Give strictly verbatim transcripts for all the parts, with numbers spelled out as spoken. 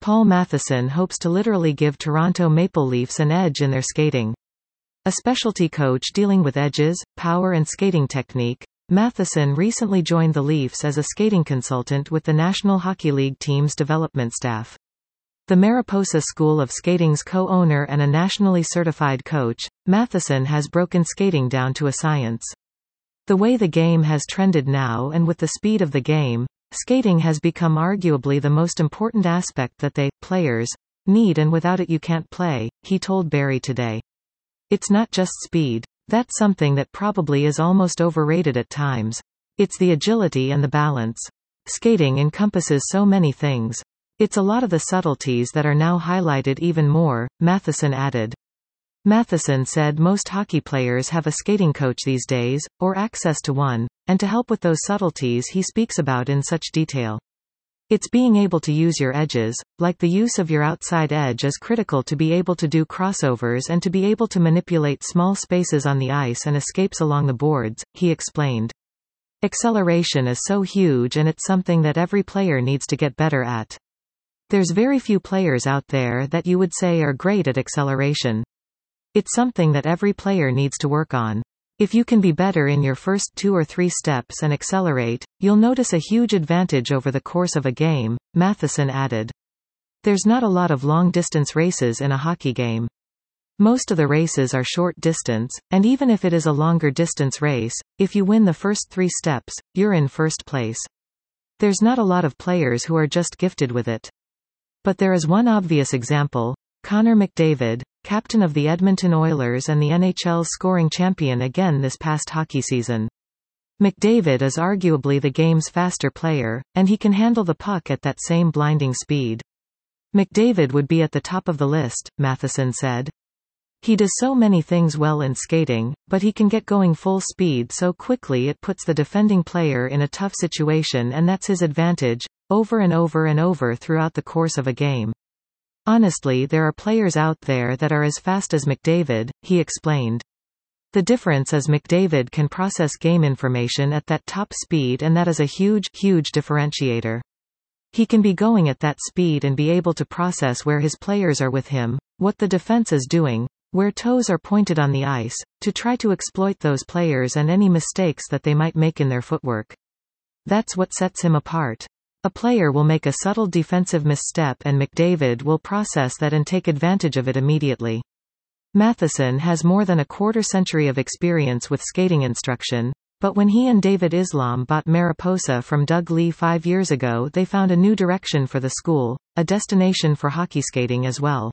Paul Matheson hopes to literally give Toronto Maple Leafs an edge in their skating. A specialty coach dealing with edges, power and skating technique, Matheson recently joined the Leafs as a skating consultant with the National Hockey League team's development staff. The Mariposa School of Skating's co-owner and a nationally certified coach, Matheson has broken skating down to a science. The way the game has trended now and with the speed of the game, skating has become arguably the most important aspect that they, players, need, and without it you can't play, he told Barry Today. It's not just speed. That's something that probably is almost overrated at times. It's the agility and the balance. Skating encompasses so many things. It's a lot of the subtleties that are now highlighted even more, Matheson added. Matheson said most hockey players have a skating coach these days, or access to one, and to help with those subtleties he speaks about in such detail. It's being able to use your edges, like the use of your outside edge is critical to be able to do crossovers and to be able to manipulate small spaces on the ice and escapes along the boards, he explained. Acceleration is so huge and it's something that every player needs to get better at. There's very few players out there that you would say are great at acceleration. It's something that every player needs to work on. If you can be better in your first two or three steps and accelerate, you'll notice a huge advantage over the course of a game, Matheson added. There's not a lot of long-distance races in a hockey game. Most of the races are short distance, and even if it is a longer distance race, if you win the first three steps, you're in first place. There's not a lot of players who are just gifted with it. But there is one obvious example, Connor McDavid, captain of the Edmonton Oilers and the N H L's scoring champion again this past hockey season. McDavid is arguably the game's faster player, and he can handle the puck at that same blinding speed. McDavid would be at the top of the list, Matheson said. He does so many things well in skating, but he can get going full speed so quickly it puts the defending player in a tough situation, and that's his advantage, over and over and over throughout the course of a game. Honestly, there are players out there that are as fast as McDavid, he explained. The difference is McDavid can process game information at that top speed, and that is a huge, huge differentiator. He can be going at that speed and be able to process where his players are with him, what the defense is doing, where toes are pointed on the ice, to try to exploit those players and any mistakes that they might make in their footwork. That's what sets him apart. A player will make a subtle defensive misstep and McDavid will process that and take advantage of it immediately. Matheson has more than a quarter century of experience with skating instruction, but when he and David Islam bought Mariposa from Doug Lee five years ago, they found a new direction for the school, a destination for hockey skating as well.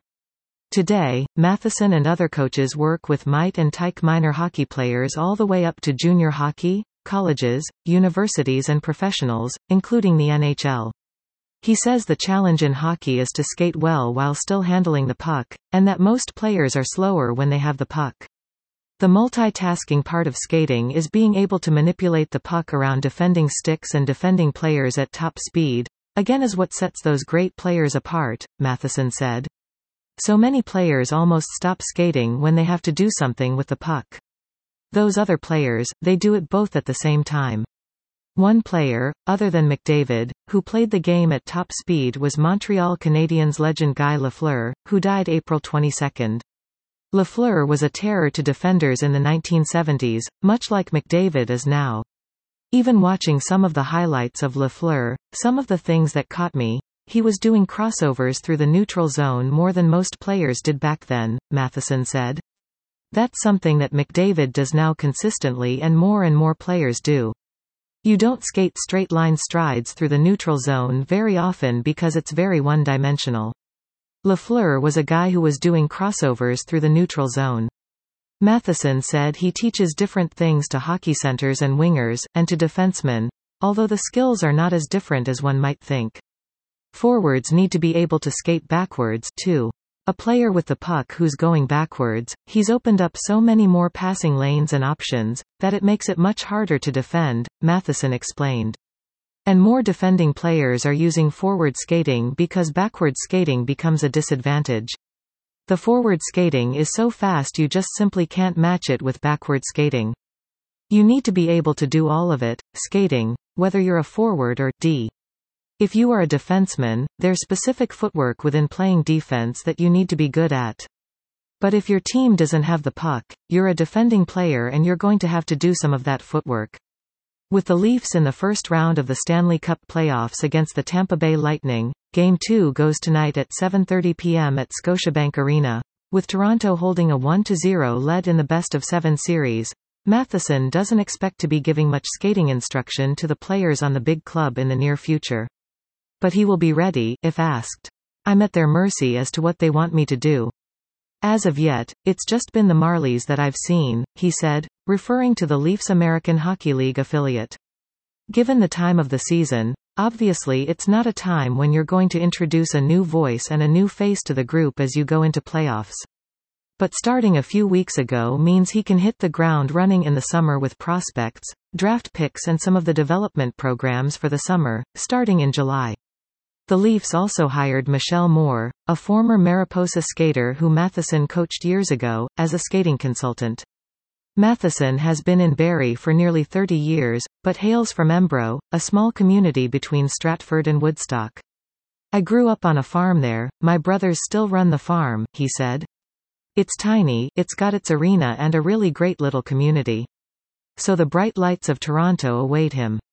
Today, Matheson and other coaches work with Mite and Tyke minor hockey players all the way up to junior hockey, colleges, universities and professionals, including the N H L. He says the challenge in hockey is to skate well while still handling the puck, and that most players are slower when they have the puck. The multitasking part of skating is being able to manipulate the puck around defending sticks and defending players at top speed, again is what sets those great players apart, Matheson said. So many players almost stop skating when they have to do something with the puck. Those other players, they do it both at the same time. One player, other than McDavid, who played the game at top speed was Montreal Canadiens legend Guy Lafleur, who died April twenty-second. Lafleur was a terror to defenders in the nineteen seventies, much like McDavid is now. Even watching some of the highlights of Lafleur, some of the things that caught me, he was doing crossovers through the neutral zone more than most players did back then, Matheson said. That's something that McDavid does now consistently and more and more players do. You don't skate straight-line strides through the neutral zone very often because it's very one-dimensional. Lafleur was a guy who was doing crossovers through the neutral zone. Matheson said he teaches different things to hockey centers and wingers, and to defensemen, although the skills are not as different as one might think. Forwards need to be able to skate backwards, too. A player with the puck who's going backwards, he's opened up so many more passing lanes and options, that it makes it much harder to defend, Matheson explained. And more defending players are using forward skating because backward skating becomes a disadvantage. The forward skating is so fast you just simply can't match it with backward skating. You need to be able to do all of it, skating, whether you're a forward or D. If you are a defenseman, there's specific footwork within playing defense that you need to be good at. But if your team doesn't have the puck, you're a defending player and you're going to have to do some of that footwork. With the Leafs in the first round of the Stanley Cup playoffs against the Tampa Bay Lightning, Game two goes tonight at seven thirty p m at Scotiabank Arena. With Toronto holding a one to zero lead in the best-of-seven series, Matheson doesn't expect to be giving much skating instruction to the players on the big club in the near future. But he will be ready, if asked. I'm at their mercy as to what they want me to do. As of yet, it's just been the Marlies that I've seen, he said, referring to the Leafs' American Hockey League affiliate. Given the time of the season, obviously it's not a time when you're going to introduce a new voice and a new face to the group as you go into playoffs. But starting a few weeks ago means he can hit the ground running in the summer with prospects, draft picks and some of the development programs for the summer, starting in July. The Leafs also hired Michelle Moore, a former Mariposa skater who Matheson coached years ago, as a skating consultant. Matheson has been in Barrie for nearly thirty years, but hails from Embro, a small community between Stratford and Woodstock. I grew up on a farm there, my brothers still run the farm, he said. It's tiny, it's got its arena and a really great little community. So the bright lights of Toronto await him.